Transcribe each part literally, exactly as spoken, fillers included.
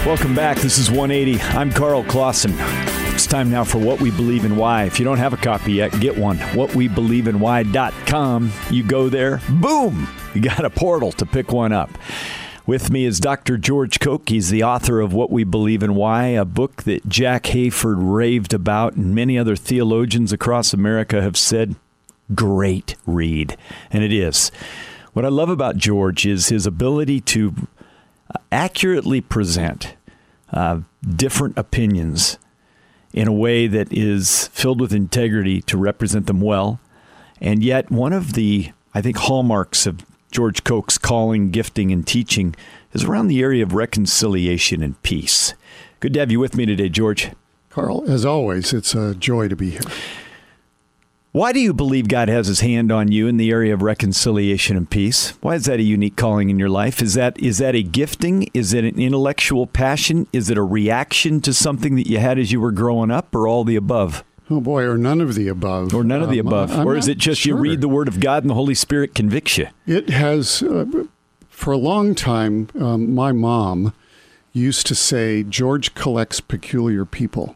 Welcome back. This is one eighty. I'm Carl Clausen. It's time now for What We Believe and Why. If you don't have a copy yet, get one. what we believe and why dot com. You go there, boom, you got a portal to pick one up. With me is Doctor George Koch. He's the author of What We Believe and Why, a book that Jack Hayford raved about, and many other theologians across America have said, great read. And it is. What I love about George is his ability to accurately present uh, different opinions in a way that is filled with integrity to represent them well. And yet one of the, I think, hallmarks of George Koch's calling, gifting, and teaching is around the area of reconciliation and peace. Good to have you with me today, George. Carl, as always, it's a joy to be here. Why do you believe God has his hand on you in the area of reconciliation and peace? Why is that a unique calling in your life? Is that is that a gifting? Is it an intellectual passion? Is it a reaction to something that you had as you were growing up, or all the above? Oh, boy, or none of the above. Or none of the um, above. I'm or is it just sure. you read the Word of God and the Holy Spirit convicts you? It has, uh, for a long time, um, my mom used to say, George collects peculiar people.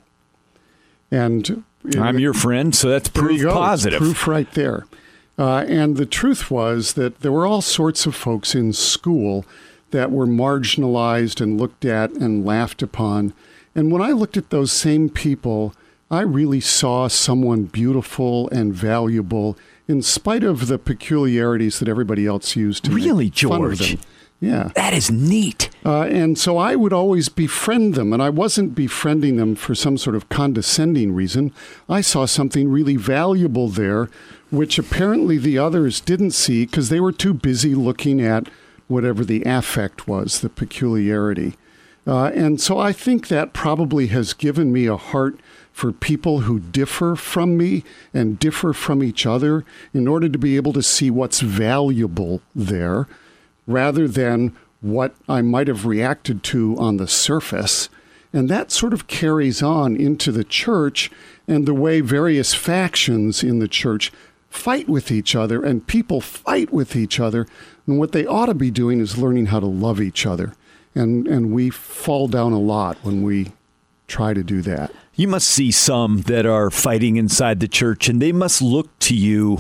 And I'm your friend, so that's proof there you go. positive. It's proof right there. Uh, and the truth was that there were all sorts of folks in school that were marginalized and looked at and laughed upon. And when I looked at those same people, I really saw someone beautiful and valuable in spite of the peculiarities that everybody else used to really, make fun of George? them. Yeah. That is neat. Uh, and so I would always befriend them, and I wasn't befriending them for some sort of condescending reason. I saw something really valuable there, which apparently the others didn't see because they were too busy looking at whatever the affect was, the peculiarity. Uh, and so I think that probably has given me a heart for people who differ from me and differ from each other in order to be able to see what's valuable there, rather than what I might have reacted to on the surface. And that sort of carries on into the church and the way various factions in the church fight with each other, and people fight with each other. And what they ought to be doing is learning how to love each other. And and we fall down a lot when we try to do that. You must see some that are fighting inside the church, and they must look to you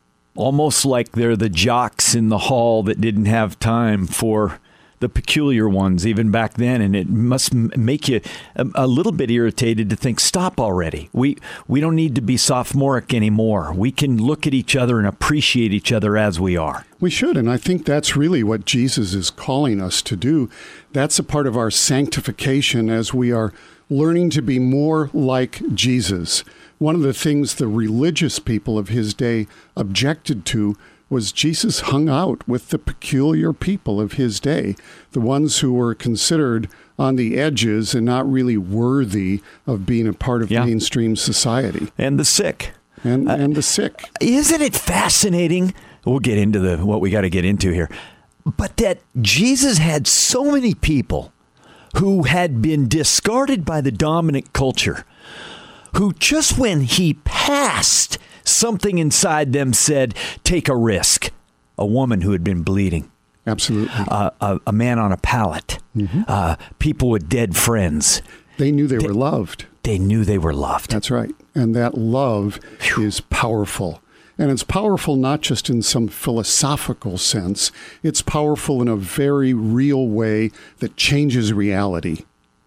almost like they're the jocks in the hall that didn't have time for the peculiar ones even back then. And it must make you a, a little bit irritated to think, stop already. We we don't need to be sophomoric anymore. We can look at each other and appreciate each other as we are. We should, and I think that's really what Jesus is calling us to do. That's a part of our sanctification as we are learning to be more like Jesus. One of the things the religious people of his day objected to was Jesus hung out with the peculiar people of his day, the ones who were considered on the edges and not really worthy of being a part of yeah. mainstream society. And the sick. And, uh, and the sick. Isn't it fascinating? We'll get into the what we got to get into here. But that Jesus had so many people who had been discarded by the dominant culture, who just when he passed, something inside them said, take a risk. A woman who had been bleeding. Absolutely. Uh, a, a man on a pallet. Mm-hmm. Uh, people with dead friends. They knew they, they were loved. They knew they were loved. That's right. And that love Whew. is powerful. And it's powerful not just in some philosophical sense. It's powerful in a very real way that changes reality.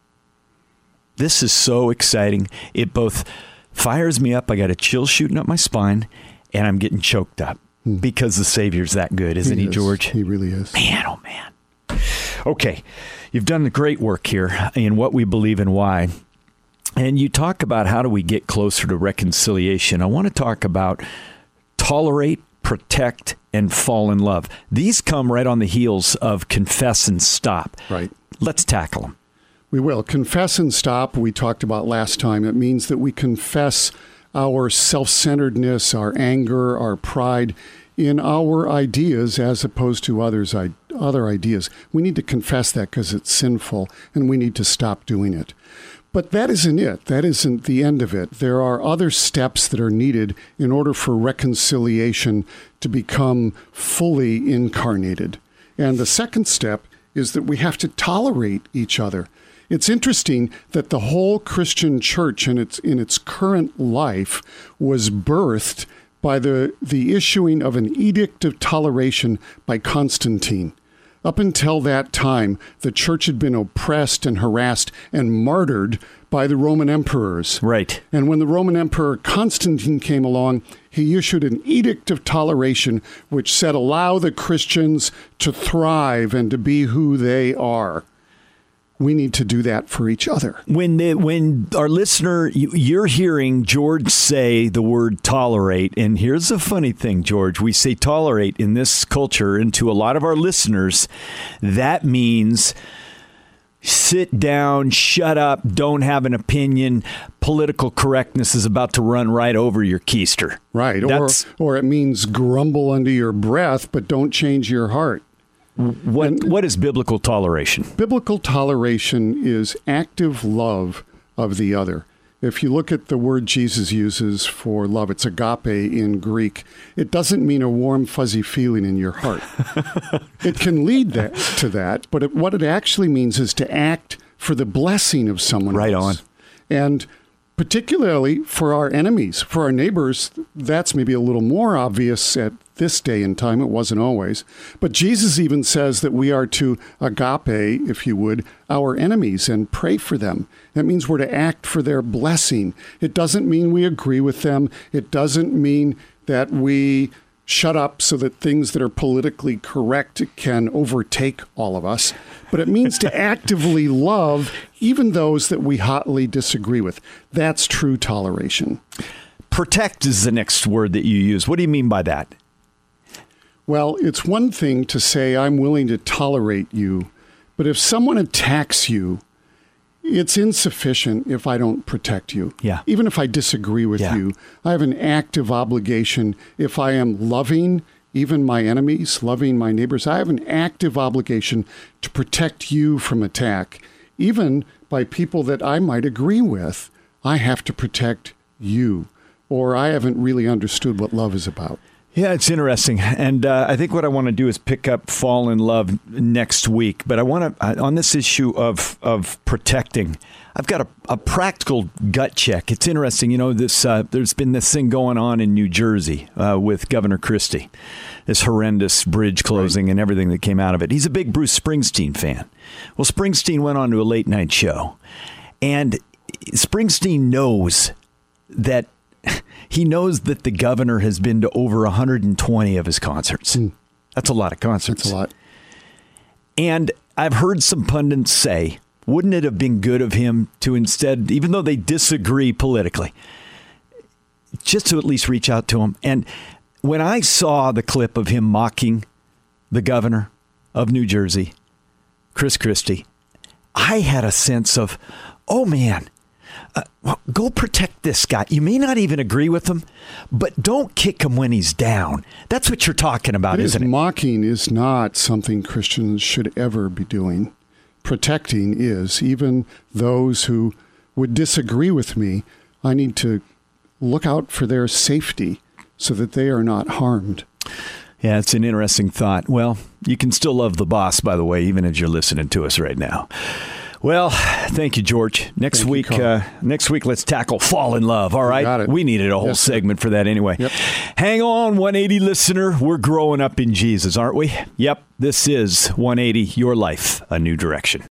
This is so exciting. It both fires me up. I got a chill shooting up my spine, and I'm getting choked up hmm. because the Savior's that good, isn't he, he is. George? He really is. Man, oh man. Okay, you've done the great work here in What We Believe and Why. And you talk about how do we get closer to reconciliation. I want to talk about tolerate, protect, and fall in love. These come right on the heels of confess and stop. Right. Let's tackle them. We will. Confess and stop, we talked about last time. It means that we confess our self-centeredness, our anger, our pride in our ideas as opposed to others' other ideas. We need to confess that because it's sinful, and we need to stop doing it. But that isn't it. That isn't the end of it. There are other steps that are needed in order for reconciliation to become fully incarnated. And the second step is that we have to tolerate each other. It's interesting that the whole Christian church in its in its current life was birthed by the, the issuing of an edict of toleration by Constantine. Up until that time, the church had been oppressed and harassed and martyred by the Roman emperors. Right. And when the Roman Emperor Constantine came along, he issued an edict of toleration, which said, allow the Christians to thrive and to be who they are. We need to do that for each other. When the, when our listener, you, you're hearing George say the word tolerate, and here's the funny thing, George, we say tolerate in this culture, and to a lot of our listeners, that means sit down, shut up, don't have an opinion. Political correctness is about to run right over your keister. Right, or, or it means grumble under your breath, but don't change your heart. What and what is biblical toleration? Biblical toleration is active love of the other. If you look at the word Jesus uses for love, it's agape in Greek. It doesn't mean a warm, fuzzy feeling in your heart. It can lead that, to that, but it, what it actually means is to act for the blessing of someone right else. On. And particularly for our enemies, for our neighbors, that's maybe a little more obvious at this day and time. It wasn't always. But Jesus even says that we are to agape, if you would, our enemies and pray for them. That means we're to act for their blessing. It doesn't mean we agree with them. It doesn't mean that we shut up so that things that are politically correct can overtake all of us. But it means to actively love even those that we hotly disagree with. That's true toleration. Protect is the next word that you use. What do you mean by that? Well, it's one thing to say, I'm willing to tolerate you, but if someone attacks you, it's insufficient if I don't protect you. Yeah. Even if I disagree with yeah. you, I have an active obligation. If I am loving even my enemies, loving my neighbors, I have an active obligation to protect you from attack. Even by people that I might agree with, I have to protect you, or I haven't really understood what love is about. Yeah, it's interesting. And uh, I think what I want to do is pick up Fall in Love next week. But I want to, on this issue of of protecting, I've got a, a practical gut check. It's interesting. You know, this uh, there's been this thing going on in New Jersey uh, with Governor Christie, this horrendous bridge closing right. and everything that came out of it. He's a big Bruce Springsteen fan. Well, Springsteen went on to a late night show. And Springsteen knows that He knows that the governor has been to over one hundred twenty of his concerts. Mm. That's a lot of concerts. That's a lot. And I've heard some pundits say, wouldn't it have been good of him to instead, even though they disagree politically, just to at least reach out to him? And when I saw the clip of him mocking the governor of New Jersey, Chris Christie, I had a sense of, oh, man, Uh, well, go protect this guy. You may not even agree with him, but don't kick him when he's down. That's what you're talking about, it isn't is, it? Mocking is not something Christians should ever be doing. Protecting is. Even those who would disagree with me, I need to look out for their safety so that they are not harmed. Yeah, it's an interesting thought. Well, you can still love the boss, by the way, even as you're listening to us right now. Well, thank you, George. Next thank week, you, uh, next week, let's tackle Fall in Love. All right, got it. We needed a whole yes, segment for that anyway. Yep. Hang on, one eighty listener. We're growing up in Jesus, aren't we? Yep. This is one eighty, your life, a new direction.